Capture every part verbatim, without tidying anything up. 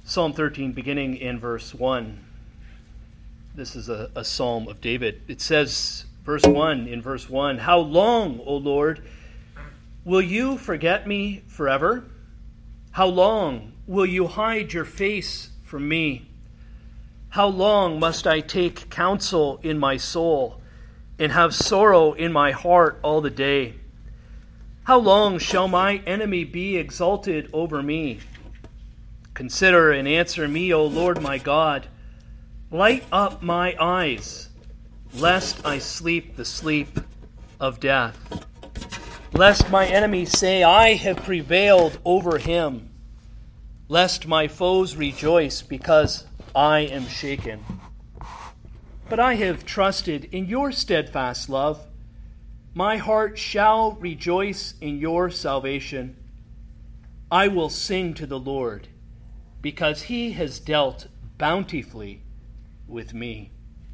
Psalm thirteen, beginning in verse one. This is a, a psalm of David. It says, verse one, in verse one, "How long, O Lord, will you forget me forever? How long will you hide your face from me? How long must I take counsel in my soul and have sorrow in my heart all the day? How long shall my enemy be exalted over me? Consider and answer me, O Lord my God. Light up my eyes, lest I sleep the sleep of death. Lest my enemies say, I have prevailed over him. Lest my foes rejoice because I am shaken. But I have trusted in your steadfast love. My heart shall rejoice in your salvation. I will sing to the Lord, because he has dealt bountifully with me."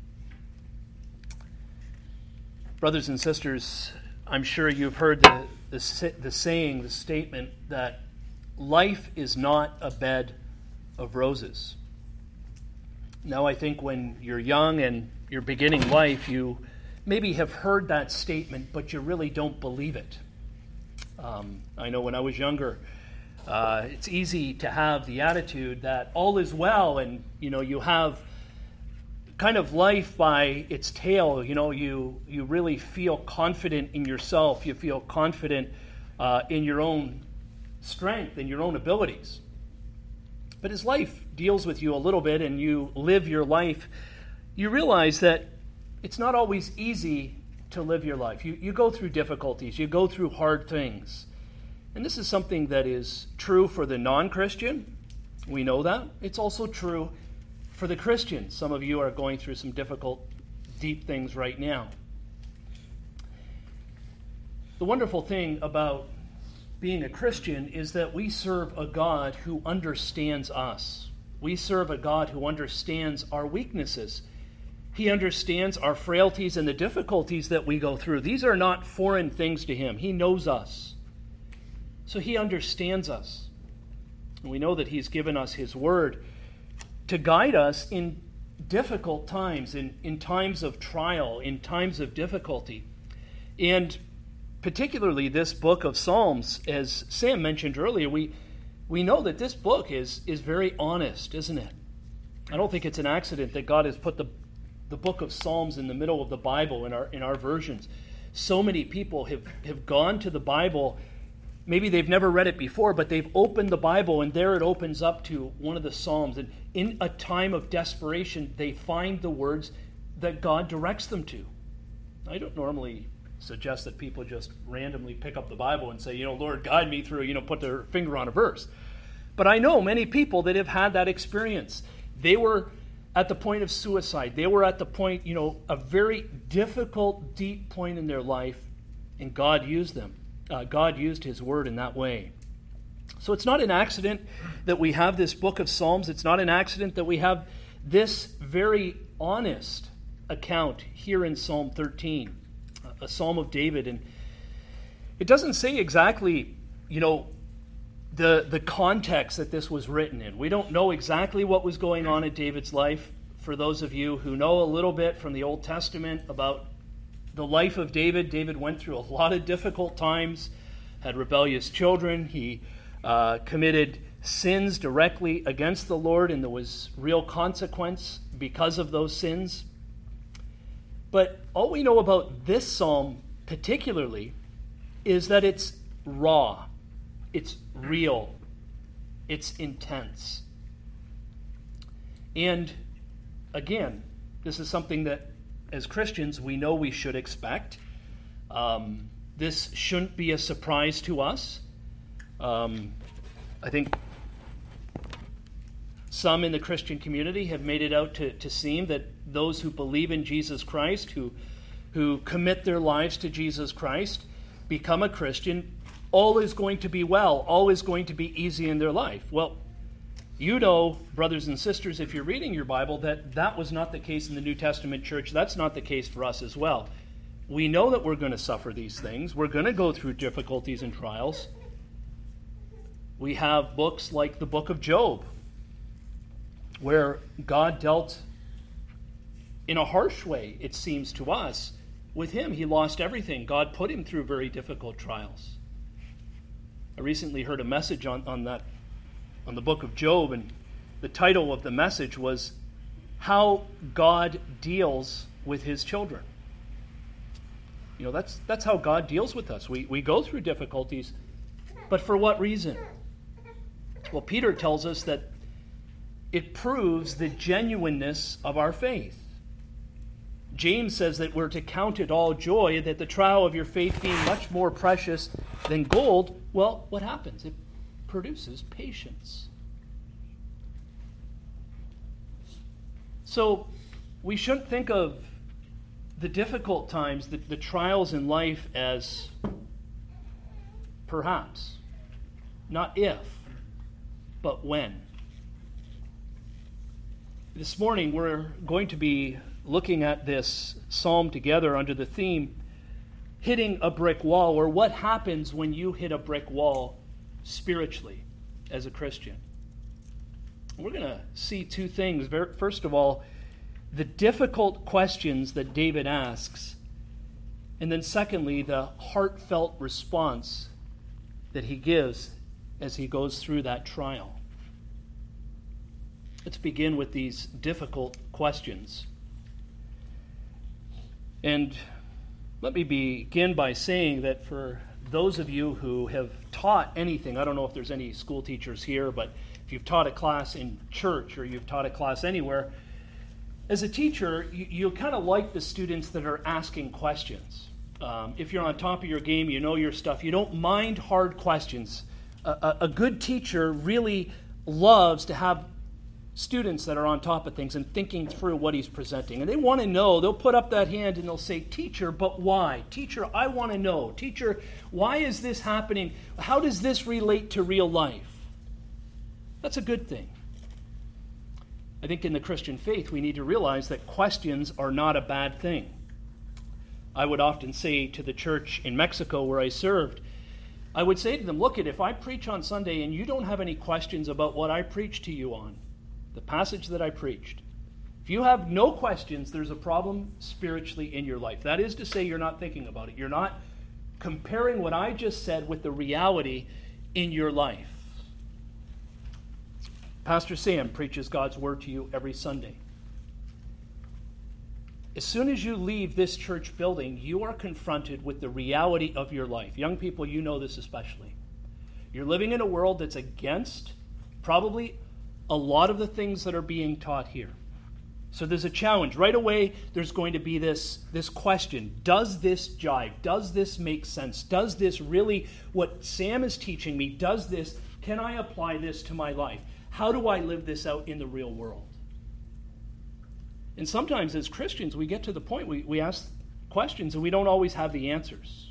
Brothers and sisters, I'm sure you've heard the, the, the saying, the statement that life is not a bed of roses. Now, I think when you're young and you're beginning life, you maybe have heard that statement, but you really don't believe it. Um, I know when I was younger, uh, it's easy to have the attitude that all is well, and you know you have kind of life by its tail. You know, you you really feel confident in yourself. You feel confident uh, in your own strength and your own abilities. But as life deals with you a little bit and you live your life, you realize that it's not always easy to live your life. You, you go through difficulties. You go through hard things. And this is something that is true for the non-Christian. We know that. It's also true for the Christian. Some of you are going through some difficult, deep things right now. The wonderful thing about being a Christian is that we serve a God who understands us. We serve a God who understands our weaknesses. He understands our frailties and the difficulties that we go through. These are not foreign things to him. He knows us. So he understands us. And we know that he's given us his word to guide us in difficult times, in, in times of trial, in times of difficulty. And particularly this book of Psalms, as Sam mentioned earlier, we we know that this book is, is very honest, isn't it? I don't think it's an accident that God has put the, the book of Psalms in the middle of the Bible in our in our versions. So many people have, have gone to the Bible. Maybe they've never read it before, but they've opened the Bible, and there it opens up to one of the Psalms. And in a time of desperation, they find the words that God directs them to. I don't normally suggest that people just randomly pick up the Bible and say, you know, Lord, guide me through, you know, put their finger on a verse. But I know many people that have had that experience. They were at the point of suicide. They were at the point, you know, a very difficult, deep point in their life, and God used them. Uh, God used his word in that way. So it's not an accident that we have this book of Psalms. It's not an accident that we have this very honest account here in Psalm thirteen, a Psalm of David. And it doesn't say exactly, you know, the, the context that this was written in. We don't know exactly what was going on in David's life. For those of you who know a little bit from the Old Testament about the life of David, David went through a lot of difficult times, had rebellious children. He uh, committed sins directly against the Lord, and there was real consequence because of those sins. But all we know about this psalm particularly is that it's raw, it's real, it's intense. And again, this is something that as Christians we know we should expect. Um, this shouldn't be a surprise to us. Um, I think some in the Christian community have made it out to, to seem that those who believe in Jesus Christ, who, who commit their lives to Jesus Christ, become a Christian, all is going to be well, all is going to be easy in their life. Well, you know, brothers and sisters, if you're reading your Bible, that that was not the case in the New Testament church. That's not the case for us as well. We know that we're going to suffer these things. We're going to go through difficulties and trials. We have books like the book of Job, where God dealt in a harsh way, it seems to us, with him. He lost everything. God put him through very difficult trials. I recently heard a message on, on that, on the book of Job, and the title of the message was How God Deals with His Children. You know, that's that's how God deals with us. We we go through difficulties, but for what reason? Well, Peter tells us that it proves the genuineness of our faith. James says that we're to count it all joy, that the trial of your faith being much more precious than gold, well, what happens? It produces patience. So we shouldn't think of the difficult times, the, the trials in life as perhaps, not if, but when. This morning we're going to be looking at this psalm together under the theme, hitting a brick wall, or what happens when you hit a brick wall spiritually as a Christian. We're going to see two things. First of all, the difficult questions that David asks, and then secondly, the heartfelt response that he gives as he goes through that trial. Let's begin with these difficult questions. And let me begin by saying that for those of you who have taught anything, I don't know if there's any school teachers here, but if you've taught a class in church or you've taught a class anywhere, as a teacher, you, you kind of like the students that are asking questions. Um, if you're on top of your game, you know your stuff, you don't mind hard questions. A, a, a good teacher really loves to have students that are on top of things and thinking through what he's presenting. And they want to know. They'll put up that hand and they'll say, "Teacher, but why? Teacher, I want to know. Teacher, why is this happening? How does this relate to real life?" That's a good thing. I think in the Christian faith, we need to realize that questions are not a bad thing. I would often say to the church in Mexico where I served, I would say to them, look, if I preach on Sunday and you don't have any questions about what I preached to you on, the passage that I preached, if you have no questions, there's a problem spiritually in your life. That is to say, you're not thinking about it. You're not comparing what I just said with the reality in your life. Pastor Sam preaches God's word to you every Sunday. As soon as you leave this church building, you are confronted with the reality of your life. Young people, you know this especially. You're living in a world that's against probably a lot of the things that are being taught here. So there's a challenge. Right away, there's going to be this, this question. Does this jive? Does this make sense? Does this really, what Sam is teaching me, does this, can I apply this to my life? How do I live this out in the real world? And sometimes as Christians, we get to the point, we, we ask questions and we don't always have the answers.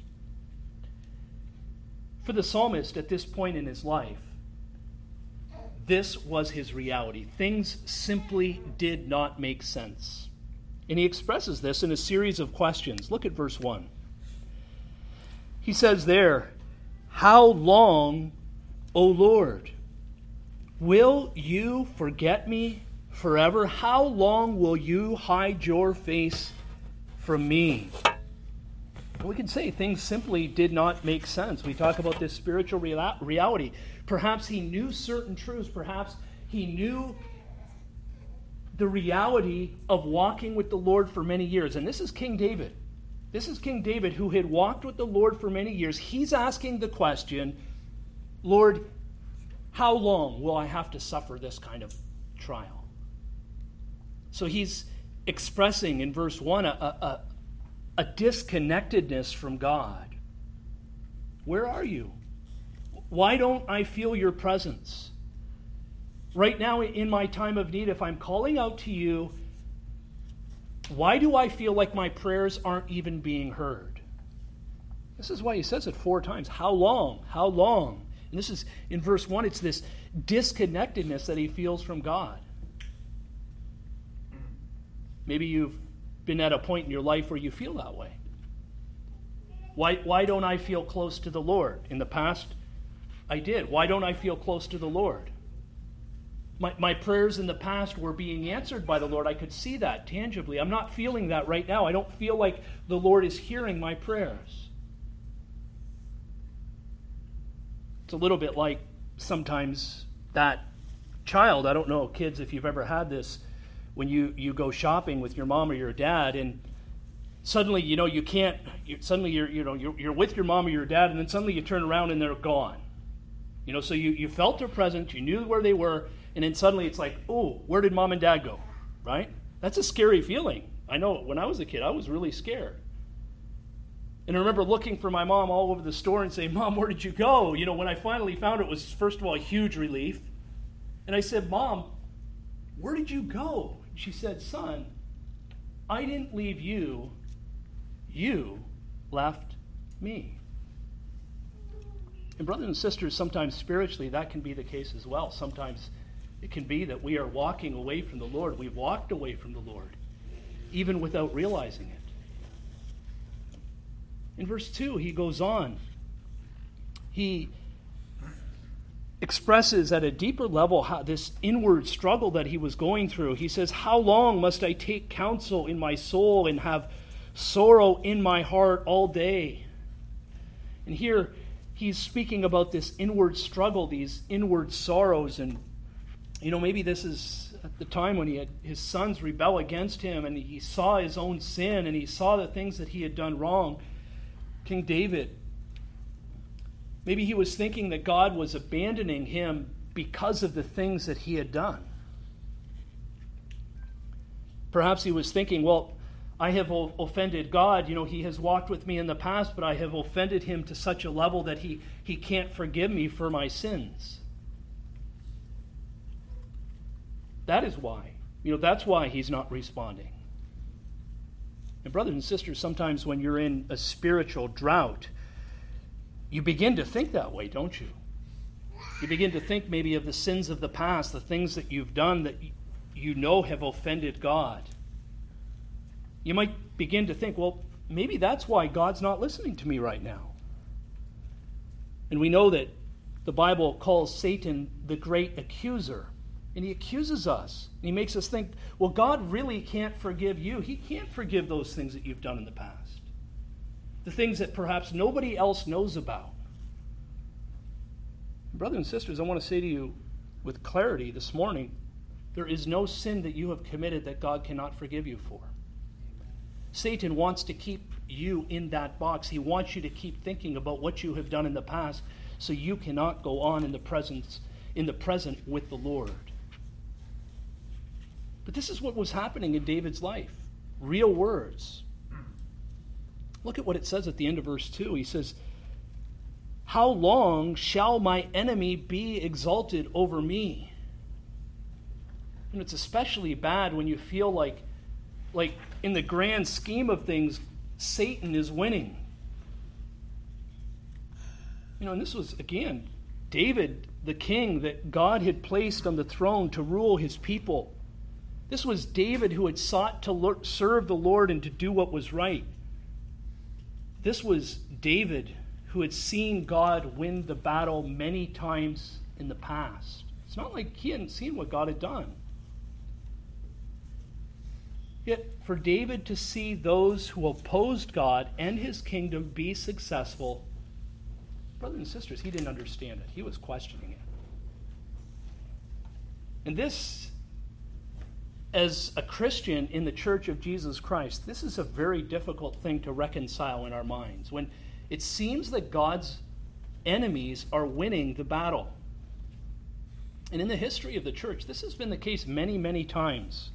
For the psalmist at this point in his life, this was his reality. Things simply did not make sense. And he expresses this in a series of questions. Look at verse one. He says there, "How long, O Lord, will you forget me forever? How long will you hide your face from me?" We can say things simply did not make sense. We talk about this spiritual real- reality. Perhaps he knew certain truths. Perhaps he knew the reality of walking with the Lord for many years. And this is King David. This is King David who had walked with the Lord for many years. He's asking the question, Lord, how long will I have to suffer this kind of trial? So he's expressing in verse one a, a, a disconnectedness from God. Where are you? Why don't I feel your presence? Right now in my time of need, if I'm calling out to you, why do I feel like my prayers aren't even being heard? This is why he says it four times. How long? How long? And this is, in verse one, it's this disconnectedness that he feels from God. Maybe you've been at a point in your life where you feel that way. Why, why don't I feel close to the Lord? In the past, I did. Why don't I feel close to the Lord? My, my prayers in the past were being answered by the Lord. I could see that tangibly. I'm not feeling that right now. I don't feel like the Lord is hearing my prayers. It's a little bit like sometimes that child, I don't know, kids, if you've ever had this, when you, you go shopping with your mom or your dad, and suddenly, you know, you can't, you, suddenly you're, you know, you're, you're with your mom or your dad, and then suddenly you turn around and they're gone. You know, so you, you felt their presence, you knew where they were, and then suddenly it's like, oh, where did mom and dad go, right? That's a scary feeling. I know when I was a kid, I was really scared. And I remember looking for my mom all over the store and saying, Mom, where did you go? You know, when I finally found it, it was, first of all, a huge relief. And I said, Mom, where did you go? She said, Son, I didn't leave you. You left me. And brothers and sisters, sometimes spiritually that can be the case as well. Sometimes it can be that we are walking away from the Lord. We've walked away from the Lord, even without realizing it. In verse two, he goes on. He expresses at a deeper level how this inward struggle that he was going through. He says, how long must I take counsel in my soul and have sorrow in my heart all day? And here he's speaking about this inward struggle, these inward sorrows. And, you know, maybe this is at the time when he had his sons rebel against him and he saw his own sin and he saw the things that he had done wrong. King David, maybe he was thinking that God was abandoning him because of the things that he had done. Perhaps he was thinking, well, I have offended God. You know, he has walked with me in the past, but I have offended him to such a level that he, he can't forgive me for my sins. That is why. You know, that's why he's not responding. And brothers and sisters, sometimes when you're in a spiritual drought, you begin to think that way, don't you? You begin to think maybe of the sins of the past, the things that you've done that you know have offended God. You might begin to think, well, maybe that's why God's not listening to me right now. And we know that the Bible calls Satan the great accuser. And he accuses us. And he makes us think, well, God really can't forgive you. He can't forgive those things that you've done in the past. The things that perhaps nobody else knows about. Brothers and sisters, I want to say to you with clarity this morning, there is no sin that you have committed that God cannot forgive you for. Satan wants to keep you in that box. He wants you to keep thinking about what you have done in the past so you cannot go on in the presence, in the present with the Lord. But this is what was happening in David's life. Real words. Look at what it says at the end of verse two. He says, how long shall my enemy be exalted over me? And it's especially bad when you feel like, like in the grand scheme of things, Satan is winning. You know, and this was, again, David, the king that God had placed on the throne to rule his people. This was David who had sought to serve the Lord and to do what was right. This was David who had seen God win the battle many times in the past. It's not like he hadn't seen what God had done. Yet for David to see those who opposed God and his kingdom be successful, brothers and sisters, he didn't understand it. He was questioning it. And this, as a Christian in the Church of Jesus Christ, this is a very difficult thing to reconcile in our minds. When it seems that God's enemies are winning the battle. And in the history of the church, this has been the case many, many times.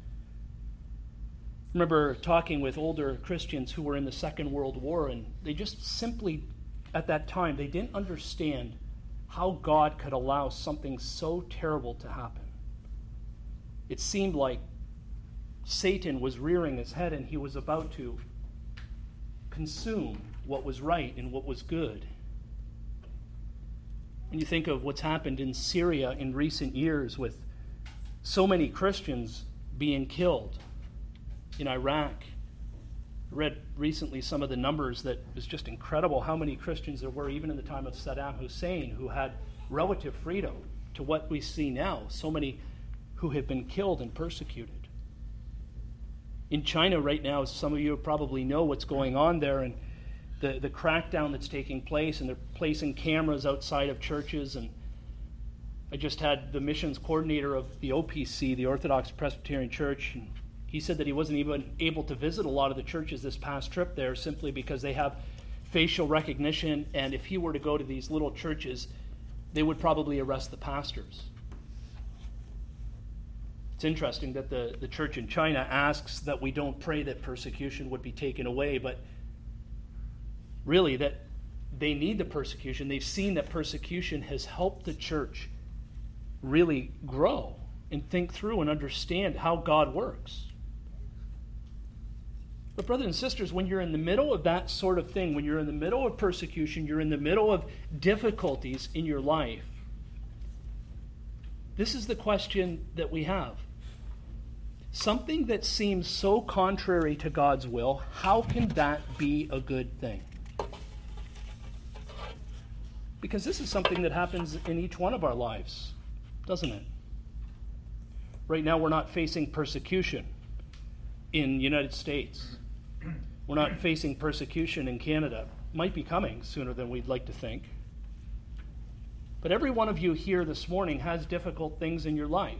I remember talking with older Christians who were in the Second World War, and they just simply, at that time, they didn't understand how God could allow something so terrible to happen. It seemed like Satan was rearing his head and he was about to consume what was right and what was good. When you think of what's happened in Syria in recent years with so many Christians being killed, in Iraq, I read recently some of the numbers that is just incredible how many Christians there were even in the time of Saddam Hussein who had relative freedom to what we see now. So many who have been killed and persecuted. In China right now, some of you probably know what's going on there, and the, the crackdown that's taking place, and they're placing cameras outside of churches. And I just had the missions coordinator of the O P C, the Orthodox Presbyterian Church, and he said that he wasn't even able to visit a lot of the churches this past trip there simply because they have facial recognition, and if he were to go to these little churches, they would probably arrest the pastors. It's interesting that the, the church in China asks that we don't pray that persecution would be taken away, but really that they need the persecution. They've seen that persecution has helped the church really grow and think through and understand how God works. But brothers and sisters, when you're in the middle of that sort of thing, when you're in the middle of persecution, you're in the middle of difficulties in your life, this is the question that we have. Something that seems so contrary to God's will, how can that be a good thing? Because this is something that happens in each one of our lives, doesn't it? Right now we're not facing persecution in the United States. We're not facing persecution in Canada. Might be coming sooner than we'd like to think. But every one of you here this morning has difficult things in your life.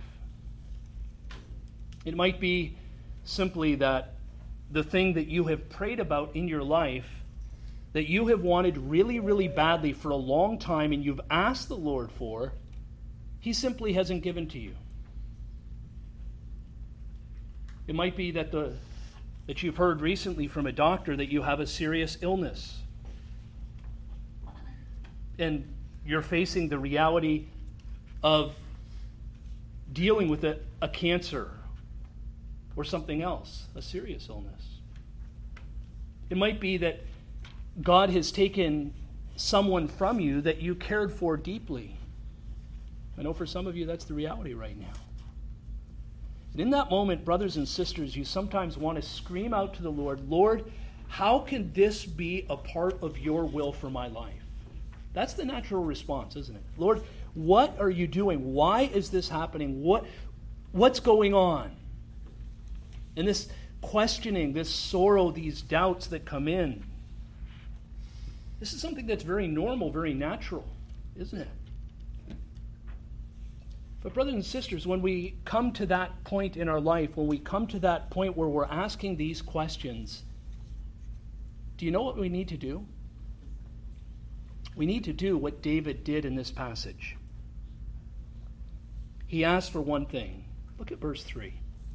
It might be simply that the thing that you have prayed about in your life that you have wanted really, really badly for a long time and you've asked the Lord for, He simply hasn't given to you. It might be that the that you've heard recently from a doctor that you have a serious illness. And you're facing the reality of dealing with a, a cancer or something else, a serious illness. It might be that God has taken someone from you that you cared for deeply. I know for some of you that's the reality right now. And in that moment, brothers and sisters, you sometimes want to scream out to the Lord, Lord, how can this be a part of your will for my life? That's the natural response, isn't it? Lord, what are you doing? Why is this happening? What, what's going on? And this questioning, this sorrow, these doubts that come in, this is something that's very normal, very natural, isn't it? But brothers and sisters, when we come to that point in our life, when we come to that point where we're asking these questions, do you know what we need to do? We need to do what David did in this passage. He asked for one thing. Look at verse three.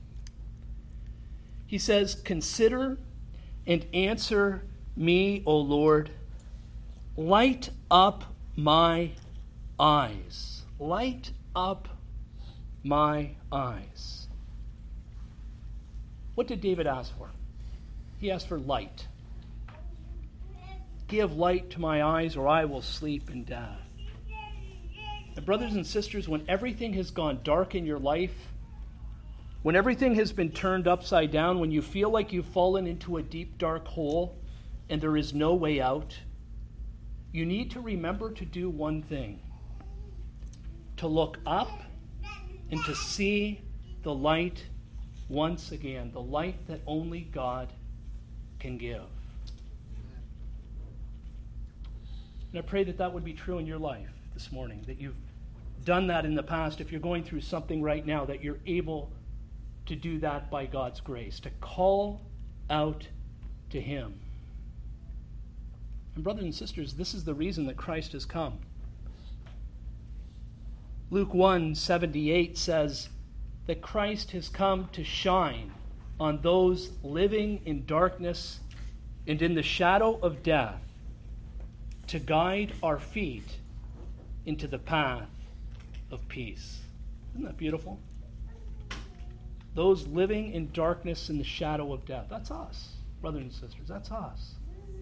He says, "Consider and answer me, O Lord. Light up my eyes." Light up my eyes. What did David ask for? He asked for light. Give light to my eyes, or I will sleep in death. And brothers and sisters, when everything has gone dark in your life, when everything has been turned upside down, when you feel like you've fallen into a deep, dark hole and there is no way out, you need to remember to do one thing: to look up and to see the light once again, the light that only God can give. And I pray that that would be true in your life this morning, that you've done that in the past. If you're going through something right now, that you're able to do that by God's grace, to call out to Him. And brothers and sisters, this is the reason that Christ has come. Luke one seventy-eight says that Christ has come to shine on those living in darkness and in the shadow of death, to guide our feet into the path of peace. Isn't that beautiful? Those living in darkness in the shadow of death. That's us, brothers and sisters. That's us.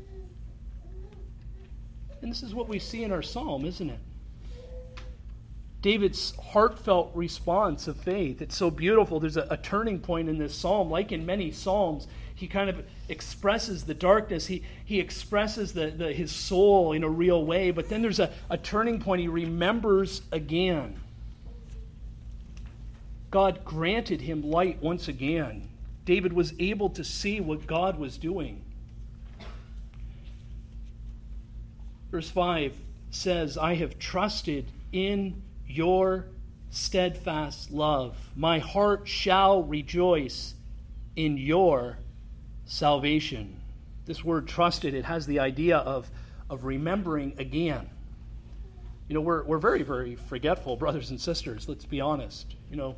And this is what we see in our psalm, isn't it? David's heartfelt response of faith. It's so beautiful. There's a, a turning point in this psalm. Like in many psalms, he kind of expresses the darkness. He he expresses the, the his soul in a real way. But then there's a, a turning point. He remembers again. God granted him light once again. David was able to see what God was doing. Verse five says, I have trusted in your steadfast love. My heart shall rejoice in your salvation. This word trusted, it has the idea of, of remembering again. You know, we're, we're very, very forgetful, brothers and sisters, let's be honest. You know,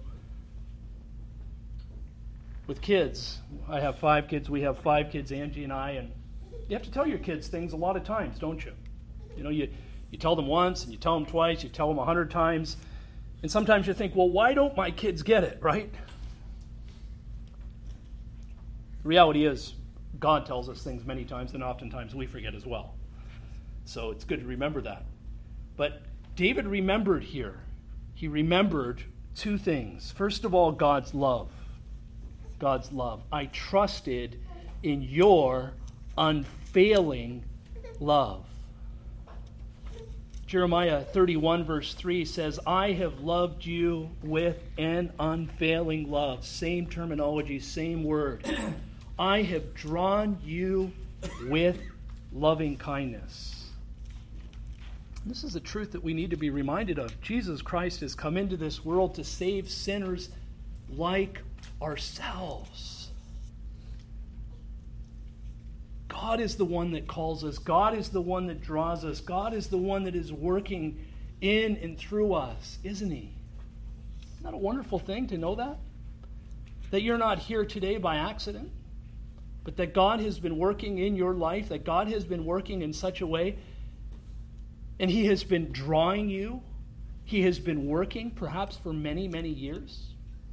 with kids, I have five kids, we have five kids, Angie and I, and you have to tell your kids things a lot of times, don't you? You know, you, you tell them once, and you tell them twice, you tell them a hundred times, and sometimes you think, well, why don't my kids get it, right? The reality is, God tells us things many times, and oftentimes we forget as well. So it's good to remember that. But David remembered here. He remembered two things. First of all, God's love. God's love. I trusted in your unfailing love. Jeremiah thirty-one verse three says, I have loved you with an unfailing love. Same terminology, same word. I have drawn you with loving kindness. This is a truth that we need to be reminded of. Jesus Christ has come into this world to save sinners like ourselves. God is the one that calls us. God is the one that draws us. God is the one that is working in and through us, isn't he? Isn't that a wonderful thing to know that? That you're not here today by accident, but that God has been working in your life, that God has been working in such a way, and he has been drawing you. He has been working perhaps for many, many years.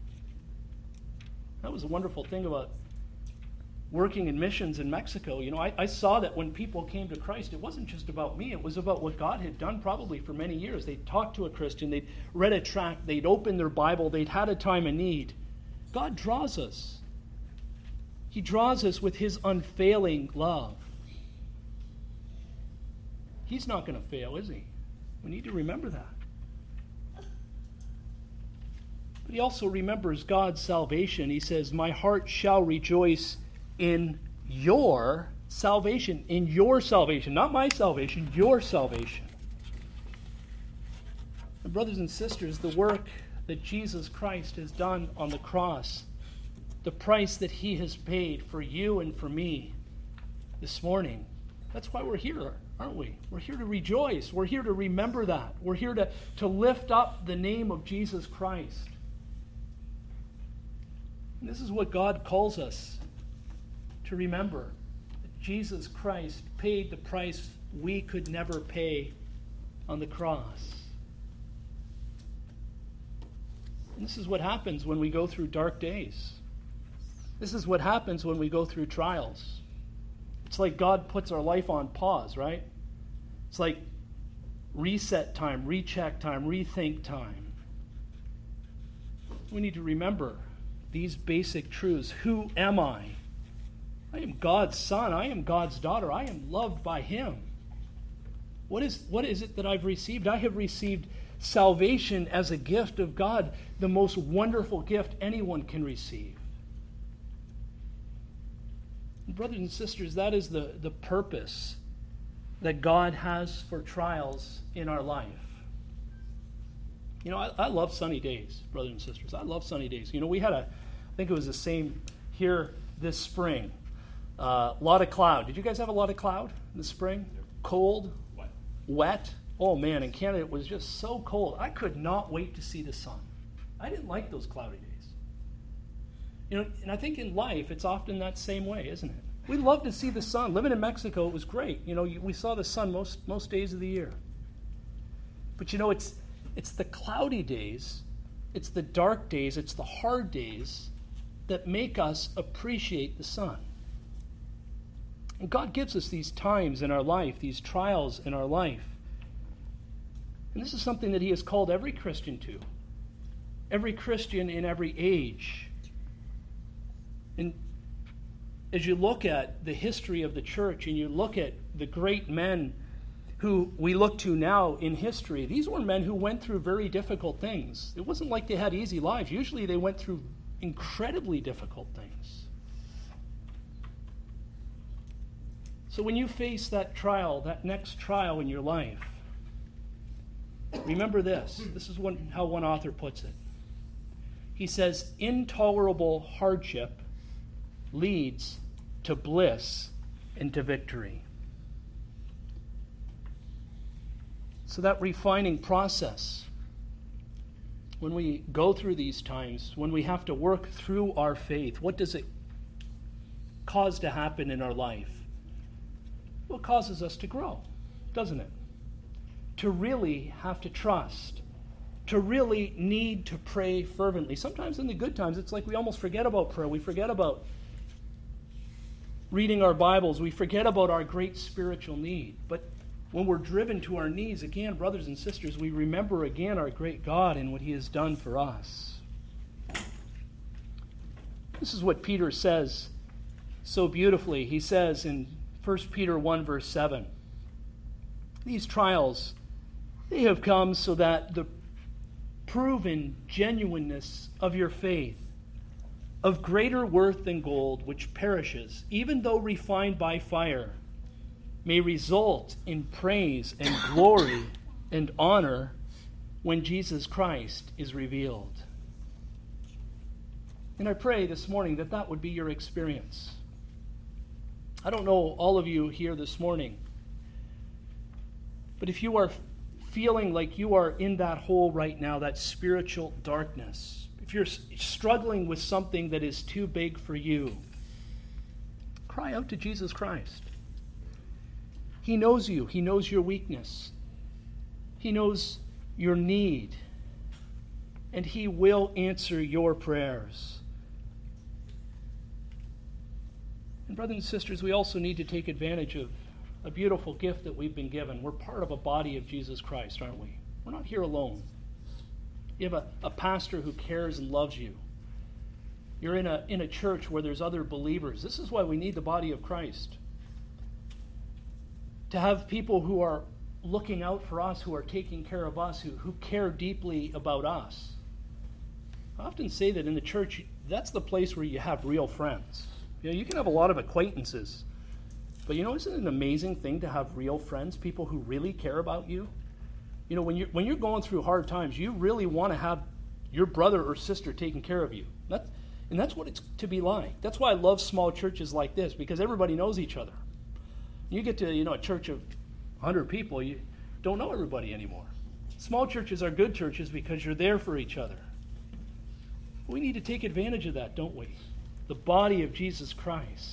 That was a wonderful thing about working in missions in Mexico. You know, I, I saw that when people came to Christ, it wasn't just about me. It was about what God had done probably for many years. They'd talked to a Christian. They'd read a tract. They'd opened their Bible. They'd had a time of need. God draws us. He draws us with his unfailing love. He's not going to fail, is he? We need to remember that. But he also remembers God's salvation. He says, my heart shall rejoice in your salvation. In your salvation. Not my salvation, your salvation. And brothers and sisters, the work that Jesus Christ has done on the cross, the price that he has paid for you and for me this morning, that's why we're here, aren't we? We're here to rejoice. We're here to remember that. We're here to, to lift up the name of Jesus Christ. And this is what God calls us to remember. That Jesus Christ paid the price we could never pay on the cross. And this is what happens when we go through dark days. This is what happens when we go through trials. It's like God puts our life on pause, right? It's like reset time, recheck time, rethink time. We need to remember these basic truths. Who am I? I am God's son. I am God's daughter. I am loved by him. What is, what is it that I've received? I have received salvation as a gift of God, the most wonderful gift anyone can receive. Brothers and sisters, that is the, the purpose that God has for trials in our life. You know, I, I love sunny days, brothers and sisters. I love sunny days. You know, we had a, I think it was the same here this spring. A uh, lot of cloud. Did you guys have a lot of cloud in the spring? Cold? Wet. Wet? Oh man, in Canada it was just so cold. I could not wait to see the sun. I didn't like those cloudy days. You know, and I think in life, it's often that same way, isn't it? We love to see the sun. Living in Mexico, it was great. You know, we saw the sun most most days of the year. But you know, it's it's the cloudy days, it's the dark days, it's the hard days that make us appreciate the sun. And God gives us these times in our life, these trials in our life. And this is something that he has called every Christian to. Every Christian in every age. And as you look at the history of the church and you look at the great men who we look to now in history, these were men who went through very difficult things. It wasn't like they had easy lives. Usually they went through incredibly difficult things. So when you face that trial, that next trial in your life, remember this. This is one, how one author puts it. He says, intolerable hardship leads to bliss and to victory. So that refining process, when we go through these times, when we have to work through our faith, what does it cause to happen in our life? Well, it causes us to grow, doesn't it? To really have to trust, to really need to pray fervently. Sometimes in the good times, it's like we almost forget about prayer. We forget about reading our Bibles. We forget about our great spiritual need. But when we're driven to our knees, again, brothers and sisters, we remember again our great God and what he has done for us. This is what Peter says so beautifully. He says in First Peter one, verse seven, these trials, they have come so that the proven genuineness of your faith, of greater worth than gold, which perishes, even though refined by fire, may result in praise and glory and honor when Jesus Christ is revealed. And I pray this morning that that would be your experience. I don't know all of you here this morning, but if you are feeling like you are in that hole right now, that spiritual darkness, if you're struggling with something that is too big for you, cry out to Jesus Christ. He knows you. He knows your weakness. He knows your need. And he will answer your prayers. And brothers and sisters, we also need to take advantage of a beautiful gift that we've been given. We're part of a body of Jesus Christ, aren't we? We're not here alone. You have a, a pastor who cares and loves you. You're in a, in a church where there's other believers. This is why we need the body of Christ. To have people who are looking out for us, who are taking care of us, who, who care deeply about us. I often say that in the church, that's the place where you have real friends. You know, you can have a lot of acquaintances, but you know, isn't it an amazing thing to have real friends, people who really care about you? You know, when you're, when you're going through hard times, you really want to have your brother or sister taking care of you. That, and that's what it's to be like. That's why I love small churches like this, because everybody knows each other. You get to, you know, a church of one hundred people, you don't know everybody anymore. Small churches are good churches because you're there for each other. We need to take advantage of that, don't we? The body of Jesus Christ.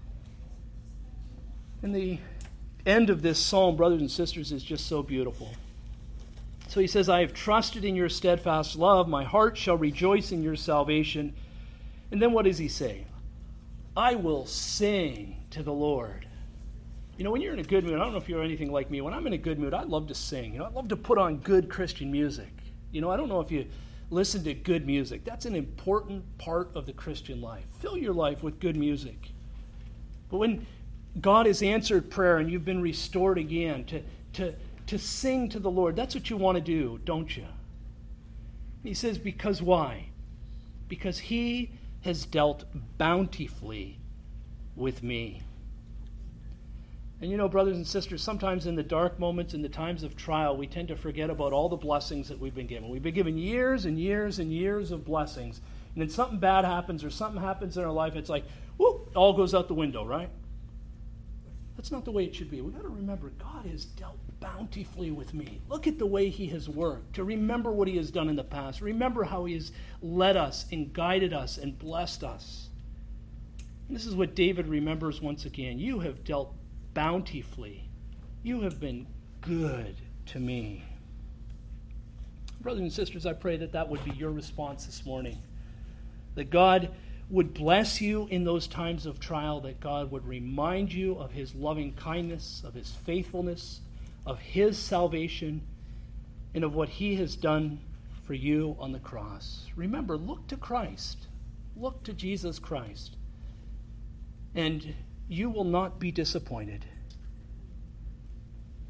And the end of this psalm, brothers and sisters, is just so beautiful. So he says, I have trusted in your steadfast love. My heart shall rejoice in your salvation. And then what does he say? I will sing to the Lord. You know, when you're in a good mood, I don't know if you're anything like me. When I'm in a good mood, I love to sing. You know, I love to put on good Christian music. You know, I don't know if you listen to good music. That's an important part of the Christian life. Fill your life with good music. But when God has answered prayer and you've been restored again, to, to, to sing to the Lord, that's what you want to do, don't you? He says, because why? Because he has dealt bountifully with me. And you know, brothers and sisters, sometimes in the dark moments, in the times of trial, we tend to forget about all the blessings that we've been given. We've been given years and years and years of blessings. And then something bad happens or something happens in our life, it's like, whoop, it all goes out the window, right? That's not the way it should be. We've got to remember, God has dealt bountifully with me. Look at the way he has worked. To remember what he has done in the past. Remember how he has led us and guided us and blessed us. And this is what David remembers once again. You have dealt bountifully. You have been good to me. Brothers and sisters, I pray that that would be your response this morning. That God would bless you in those times of trial, that God would remind you of his loving kindness, of his faithfulness, of his salvation, and of what he has done for you on the cross. Remember, look to Christ. Look to Jesus Christ. And you will not be disappointed.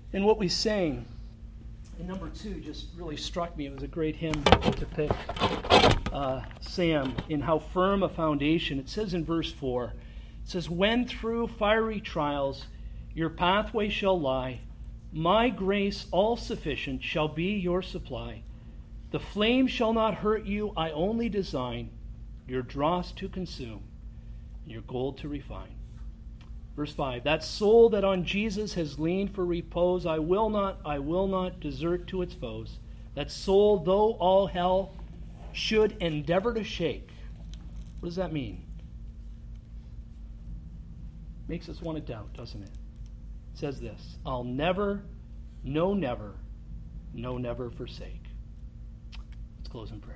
And what we sang in number two just really struck me. It was a great hymn to pick, uh, Sam, in How Firm a Foundation. It says in verse four, it says, when through fiery trials your pathway shall lie, my grace all sufficient shall be your supply. The flame shall not hurt you, I only design your dross to consume, your gold to refine. Verse five, that soul that on Jesus has leaned for repose, I will not, I will not desert to its foes. That soul, though all hell should endeavor to shake. What does that mean? Makes us want to doubt, doesn't it? It says this, I'll never, no never, no never forsake. Let's close in prayer.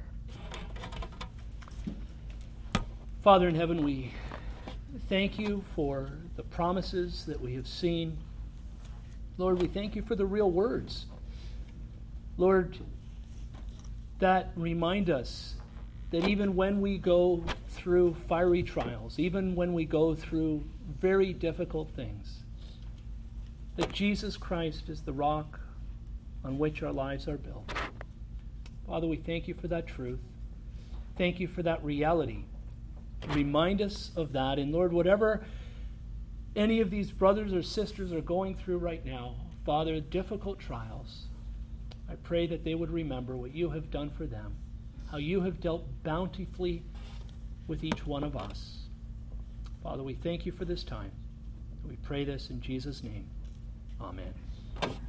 Father in heaven, we thank you for the promises that we have seen. Lord, we thank you for the real words, Lord, that remind us that even when we go through fiery trials, even when we go through very difficult things, that Jesus Christ is the rock on which our lives are built. Father, we thank you for that truth. Thank you for that reality. Remind us of that. And Lord, whatever any of these brothers or sisters are going through right now, Father, difficult trials, I pray that they would remember what you have done for them, how you have dealt bountifully with each one of us. Father, we thank you for this time. We pray this in Jesus' name. Amen.